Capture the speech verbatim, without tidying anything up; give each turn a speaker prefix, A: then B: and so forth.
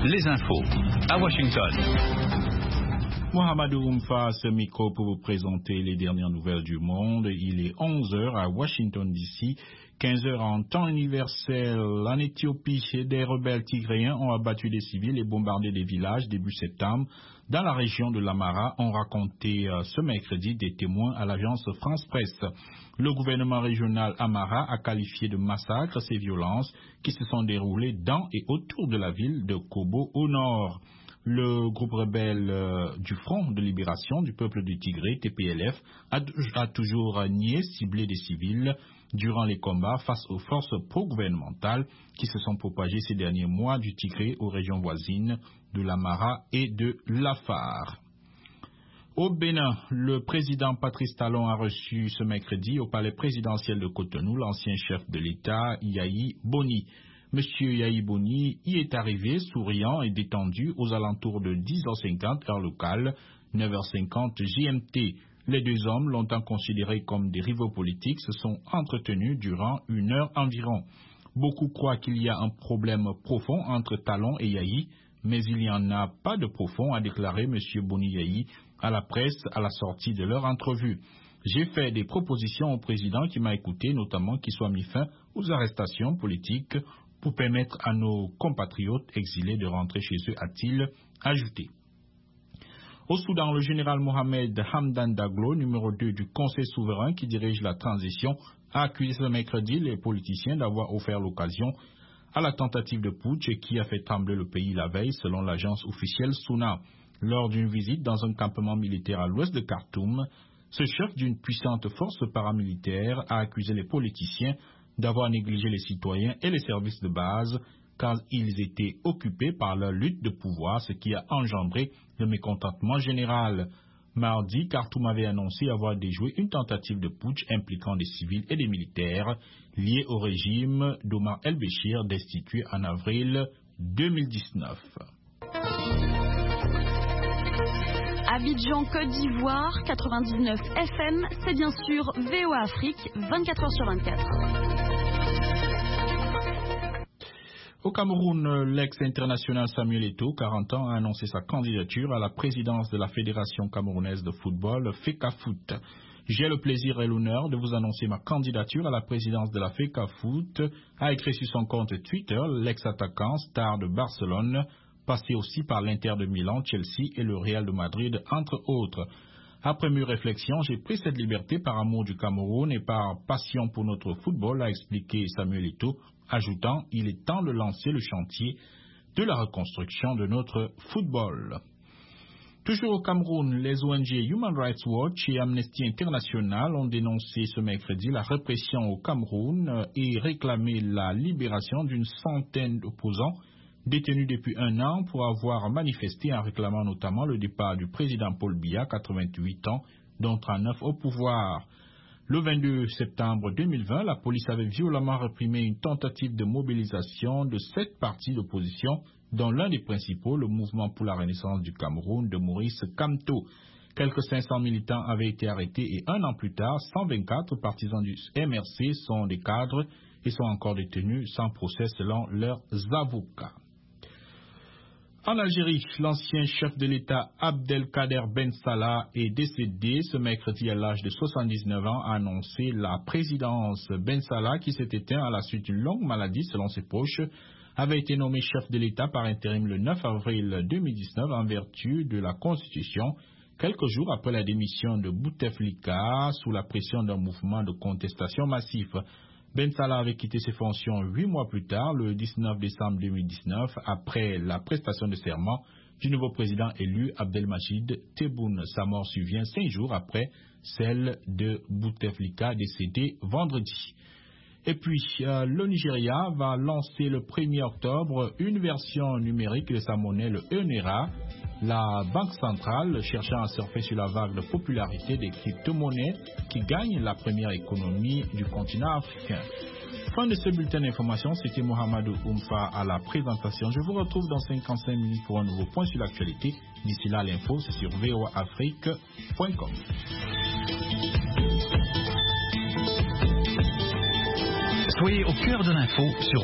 A: les infos à Washington.
B: Mohamedou Oumfa, ce micro pour vous présenter les dernières nouvelles du monde. Il est onze heures à Washington D C, quinze heures en temps universel. En Éthiopie, des rebelles tigréens ont abattu des civils et bombardé des villages début septembre. Dans la région de l'Amara, ont raconté euh, ce mercredi des témoins à l'agence France Presse. Le gouvernement régional Amara a qualifié de massacre ces violences qui se sont déroulées dans et autour de la ville de Kobo au nord. Le groupe rebelle euh, du Front de libération du peuple du Tigré, T P L F, a, a toujours nié cibler des civils durant les combats face aux forces pro-gouvernementales qui se sont propagées ces derniers mois du Tigré aux régions voisines de l'Amara et de l'Afar. Au Bénin, le président Patrice Talon a reçu ce mercredi au palais présidentiel de Cotonou l'ancien chef de l'État, Yahi Boni. Monsieur Yahi Boni y est arrivé souriant et détendu aux alentours de dix heures cinquante heure locale, neuf heures cinquante G M T. Les deux hommes, longtemps considérés comme des rivaux politiques, se sont entretenus durant une heure environ. Beaucoup croient qu'il y a un problème profond entre Talon et Yahi, mais il n'y en a pas de profond, a déclaré Monsieur Boni Yahi à la presse à la sortie de leur entrevue. J'ai fait des propositions au président qui m'a écouté, notamment qu'il soit mis fin aux arrestations politiques pour permettre à nos compatriotes exilés de rentrer chez eux, a-t-il ajouté. Au Soudan, le général Mohamed Hamdan Daglo, numéro deux du Conseil souverain qui dirige la transition, a accusé ce mercredi les politiciens d'avoir offert l'occasion à la tentative de putsch qui a fait trembler le pays la veille, selon l'agence officielle SUNA. Lors d'une visite dans un campement militaire à l'ouest de Khartoum, ce chef d'une puissante force paramilitaire a accusé les politiciens d'avoir négligé les citoyens et les services de base car ils étaient occupés par leur lutte de pouvoir, ce qui a engendré le mécontentement général. Mardi, Khartoum avait annoncé avoir déjoué une tentative de putsch impliquant des civils et des militaires liés au régime d'Omar el-Béchir destitué en avril deux mille dix-neuf.
C: Abidjan, Côte d'Ivoire, quatre-vingt-dix-neuf F M, c'est bien sûr V O A Afrique, vingt-quatre heures sur vingt-quatre.
B: Au Cameroun, l'ex-international Samuel Eto'o, quarante ans, a annoncé sa candidature à la présidence de la Fédération camerounaise de football, FECAFOOT. J'ai le plaisir et l'honneur de vous annoncer ma candidature à la présidence de la FECAFOOT, a écrit sur son compte Twitter l'ex-attaquant star de Barcelone, passé aussi par l'Inter de Milan, Chelsea et le Real de Madrid, entre autres. Après mûre réflexion, j'ai pris cette liberté par amour du Cameroun et par passion pour notre football, a expliqué Samuel Eto'o, ajoutant « Il est temps de lancer le chantier de la reconstruction de notre football ». Toujours au Cameroun, les O N G Human Rights Watch et Amnesty International ont dénoncé ce mercredi la répression au Cameroun et réclamé la libération d'une centaine d'opposants détenus depuis un an pour avoir manifesté en réclamant notamment le départ du président Paul Biya, quatre-vingt-huit ans, dont trente-neuf au pouvoir. Le vingt-deux septembre deux mille vingt, la police avait violemment réprimé une tentative de mobilisation de sept partis d'opposition, dont l'un des principaux, le Mouvement pour la Renaissance du Cameroun de Maurice Kamto. Quelques cinq cents militants avaient été arrêtés et un an plus tard, cent vingt-quatre partisans du M R C sont des cadres et sont encore détenus sans procès selon leurs avocats. En Algérie, l'ancien chef de l'État Abdelkader Ben Salah est décédé ce mercredi à l'âge de soixante-dix-neuf ans, a annoncé la présidence. Ben Salah, qui s'est éteint à la suite d'une longue maladie selon ses proches, avait été nommé chef de l'État par intérim le neuf avril deux mille dix-neuf en vertu de la Constitution, quelques jours après la démission de Bouteflika sous la pression d'un mouvement de contestation massif. Ben Salah avait quitté ses fonctions huit mois plus tard, le dix-neuf décembre deux mille dix-neuf, après la prestation de serment du nouveau président élu Abdelmajid Tebboune. Sa mort survient cinq jours après celle de Bouteflika, décédé vendredi. Et puis, euh, le Nigeria va lancer le premier octobre une version numérique de sa monnaie, le E Naira. La Banque centrale, cherchant à surfer sur la vague de popularité des crypto-monnaies qui gagnent la première économie du continent africain. Fin de ce bulletin d'information, c'était Mohamedou Oumfa à la présentation. Je vous retrouve dans cinquante-cinq minutes pour un nouveau point sur l'actualité. D'ici là, l'info, c'est sur v o a afrique point com.
A: Soyez au cœur de l'info sur